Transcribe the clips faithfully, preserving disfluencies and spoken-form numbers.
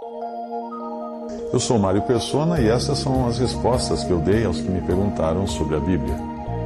Eu sou Mário Persona e essas são as respostas que eu dei aos que me perguntaram sobre a Bíblia.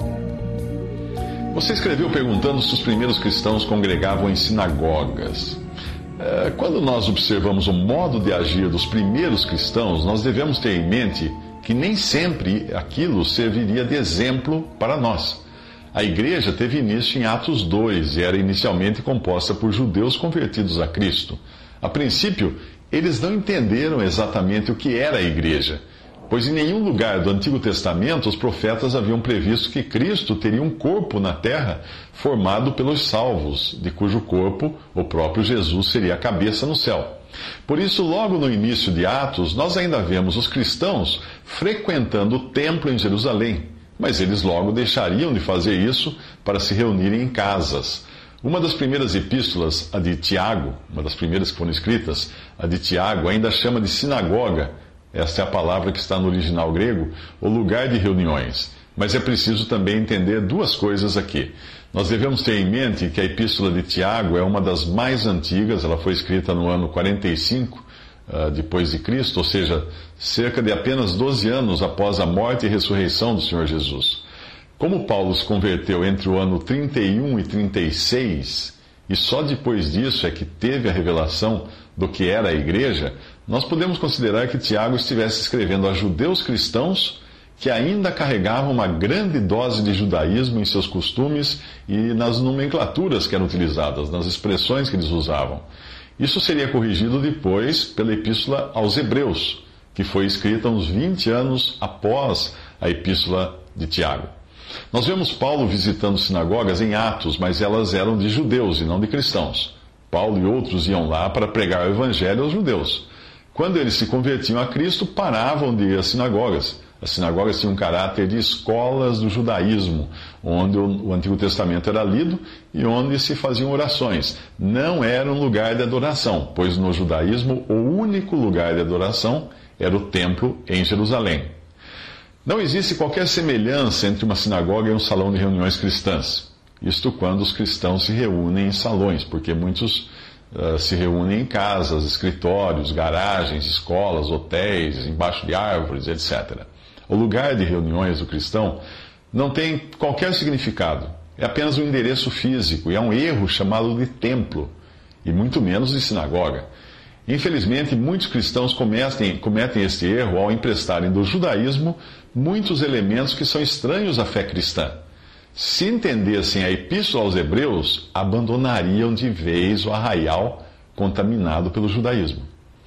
Você escreveu perguntando se os primeiros cristãos congregavam em sinagogas. Quando nós observamos o modo de agir dos primeiros cristãos, nós devemos ter em mente que nem sempre aquilo serviria de exemplo para nós. A igreja teve início em Atos dois e era inicialmente composta por judeus convertidos a Cristo. A princípio, eles não entenderam exatamente o que era a igreja, pois em nenhum lugar do Antigo Testamento os profetas haviam previsto que Cristo teria um corpo na terra formado pelos salvos, de cujo corpo o próprio Jesus seria a cabeça no céu. Por isso, logo no início de Atos, nós ainda vemos os cristãos frequentando o templo em Jerusalém, mas eles logo deixariam de fazer isso para se reunirem em casas. Uma das primeiras epístolas, a de Tiago, uma das primeiras que foram escritas, a de Tiago, ainda chama de sinagoga, esta é a palavra que está no original grego, o lugar de reuniões. Mas é preciso também entender duas coisas aqui. Nós devemos ter em mente que a epístola de Tiago é uma das mais antigas, ela foi escrita no ano quarenta e cinco uh, depois de Cristo, ou seja, cerca de apenas doze anos após a morte e ressurreição do Senhor Jesus. Como Paulo se converteu entre o ano trinta e um e trinta e seis, e só depois disso é que teve a revelação do que era a igreja, nós podemos considerar que Tiago estivesse escrevendo a judeus cristãos que ainda carregavam uma grande dose de judaísmo em seus costumes e nas nomenclaturas que eram utilizadas, nas expressões que eles usavam. Isso seria corrigido depois pela epístola aos Hebreus, que foi escrita uns vinte anos após a epístola de Tiago. Nós vemos Paulo visitando sinagogas em Atos, mas elas eram de judeus e não de cristãos. Paulo e outros iam lá para pregar o evangelho aos judeus. Quando eles se convertiam a Cristo, paravam de ir às sinagogas. As sinagogas tinham um caráter de escolas do judaísmo, onde o Antigo Testamento era lido e onde se faziam orações. Não era um lugar de adoração, pois no judaísmo o único lugar de adoração era o templo em Jerusalém. Não existe qualquer semelhança entre uma sinagoga e um salão de reuniões cristãs. Isto quando os cristãos se reúnem em salões, porque muitos uh, se reúnem em casas, escritórios, garagens, escolas, hotéis, embaixo de árvores, etcétera. O lugar de reuniões do cristão não tem qualquer significado. É apenas um endereço físico e é um erro chamado de templo, e muito menos de sinagoga. Infelizmente, muitos cristãos cometem, cometem este erro ao emprestarem do judaísmo muitos elementos que são estranhos à fé cristã. Se entendessem a Epístola aos Hebreus, abandonariam de vez o arraial contaminado pelo judaísmo.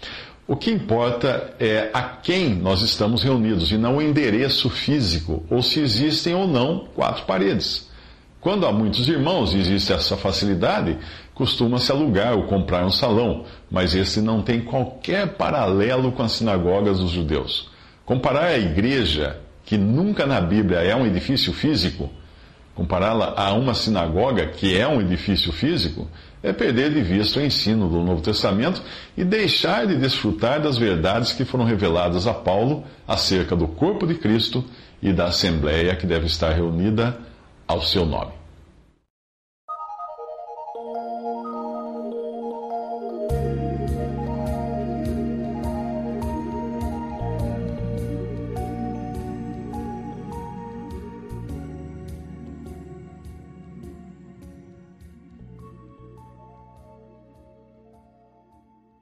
O que importa é a quem nós estamos reunidos e não o endereço físico, ou se existem ou não quatro paredes. Quando há muitos irmãos e existe essa facilidade, costuma-se alugar ou comprar um salão, mas esse não tem qualquer paralelo com as sinagogas dos judeus. Comparar a igreja, que nunca na Bíblia é um edifício físico, compará-la a uma sinagoga, que é um edifício físico, é perder de vista o ensino do Novo Testamento e deixar de desfrutar das verdades que foram reveladas a Paulo acerca do corpo de Cristo e da assembleia que deve estar reunida ao seu nome.